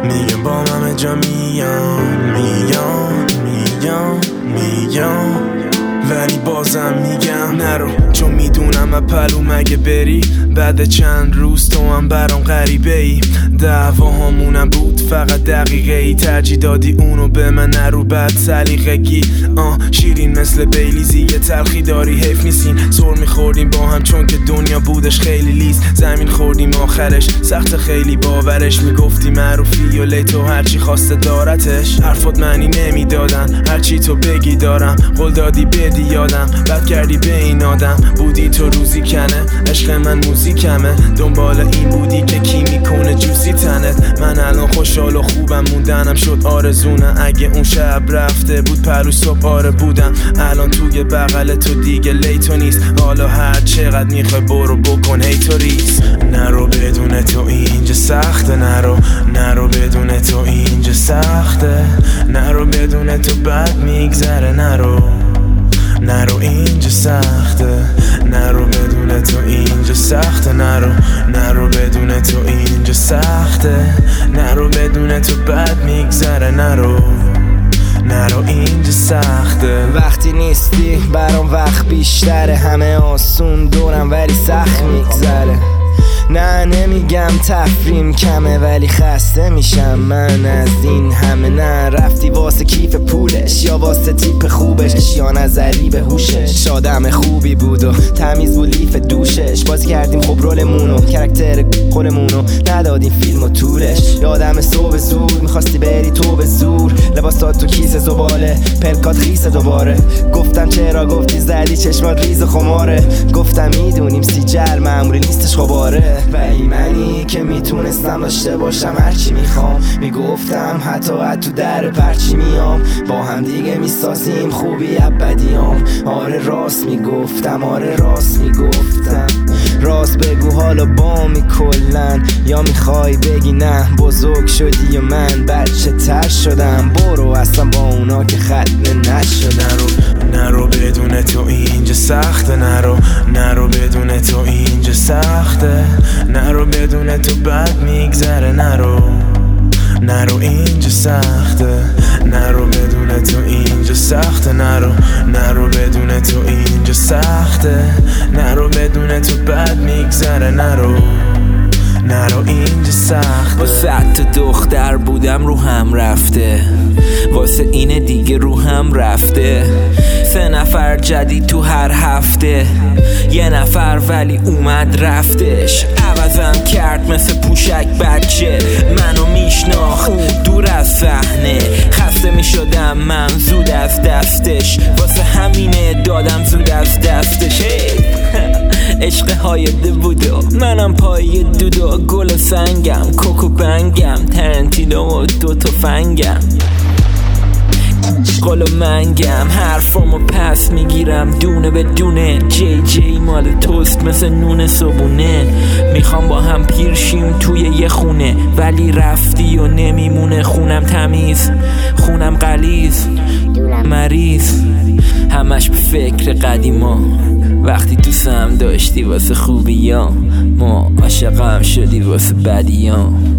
میگم با همه جا میام ولی بازم میگم نرو، چون میدونم اپلو مگه بری بعد چند روز تو هم برام غریبه ای. دعواهامونم بود فقط دقیقه ای، ترجیح دادی اونو به من نرو بعد سلیقگی. شیرین مثل بیلیزی یه تلخی داری حیف نیستین، سر میخوردیم با هم چون که دنیا بودش خیلی لیز. زمین خوردیم آخرش سخت خیلی باورش، میگفتی معروفی و لیتو هرچی خواسته دارتش. حرفات معنی نمیدادن هرچی تو بگی دارم، قول دادی بدی یادم بد کردی به این آدم. بودی تو روزی کنه عشق من موزیکمه، دنبال این بودی که کی میکنه جوسی تنت. من الان خوشحال و خوبم موندنم شد آرزونه، اگه اون شب رفته بود پلو صبح آره بودم. الان توی بغل تو دیگه لیتو نیست، حالا هر چقدر میخوای برو بکن هیتو ریس. نرو بدون تو اینجا سخته، نرو بدون تو اینجا سخته، نرو بدون تو بد میگذره، نرو اینجا سخته، نرو بدون تو اینجا سخته، نرو بدون تو اینجا سخته، نرو بدون تو بد میگذره، نرو اینجا سخته. وقتی نیستی برام وقت بیشتره، همه آسون دورم ولی سخت میگذره. نه نمیگم تفریم کمه ولی خسته میشم من از این همه. نه رفتی واسه کیف پولش یا واسه تیپ خوبش، یا نظری به هوشش. آدم خوبی بود و تمیز بود لیف دوشش، بازی کردیم خب رولمونو کرکتر خودمونو، ندادیم فیلم و تورش. یادم صبح زود میخواستی بری تو به زور، لباس داد تو کیسه زباله پلکات خیسه دوباره. گفتم چرا گفتی زدی چشمات ریز خماره، گفتم میدونیم سیجل معمولی نیستش خباره. ولی منی که میتونستم داشته باشم هرچی میخوام، میگفتم حتی تو در پرچی میام، با هم دیگه میسازیم خوبی ابدیام. آره راست میگفتم، آره راست میگفتم. راست بگو حالا با می کلن، یا میخوای بگی نه بزرگ شدی و من بچه تر شدم. برو اصلا با اونا که ختنه نشدن. نرو بدون تو اینجا سخته، نرو بدون تو اینجا سخته، نرو بدون تو بد میگذره، نرو اینجا سخته، نرو بدون تو اینجا سخته، نرو بدون تو اینجا سخته، نرو بدون تو بد میگذره، نرو اینجا سخته. واسه حتی دختر بودم رو هم رفته، واسه اینه دیگه رو هم رفته. 3 نفر جدید تو هر هفته، 1 نفر ولی اومد رفتش. عوضم کرد مثل پوشک بچه، منو میشناخت دور از صحنه. خسته میشدم من زود از دستش، واسه همینه دادم زود از دستش. عشق هایده بودو منم پای دودو، گل و سنگم کوکو بنگم، ترنتینو و 2 تفنگم. قول و منگم حرفامو پس میگیرم دونه به دونه، جی مال توست مثل نون صبونه. میخوام با هم پیر شیم توی یه خونه، ولی رفتی و نمیمونه خونم تمیز، خونم غلیظ مریض. همش به فکر قدیما، وقتی دوستم داشتی واسه خوبیام، ما عاشقم شدی واسه بدیام.